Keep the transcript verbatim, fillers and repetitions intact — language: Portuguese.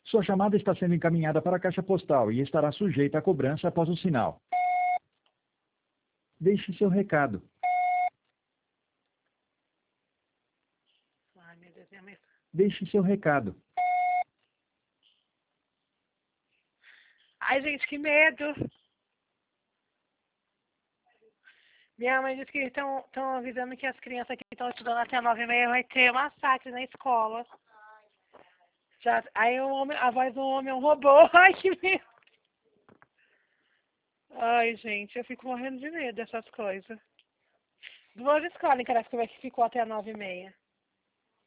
Sua chamada está sendo encaminhada para a caixa postal e estará sujeita a cobrança após o sinal. Deixe seu recado. Ai, meu Deus, minha mãe... Deixe seu recado. Ai, gente, que medo. Minha mãe disse que estão avisando que as crianças que estão estudando até nove e meia vai ter massacre na escola. Já, aí o homem, a voz do homem é um robô. Ai, que medo. Ai, gente, eu fico morrendo de medo dessas coisas. Duas escolas em Carapicuíba que ficou até nove e meia.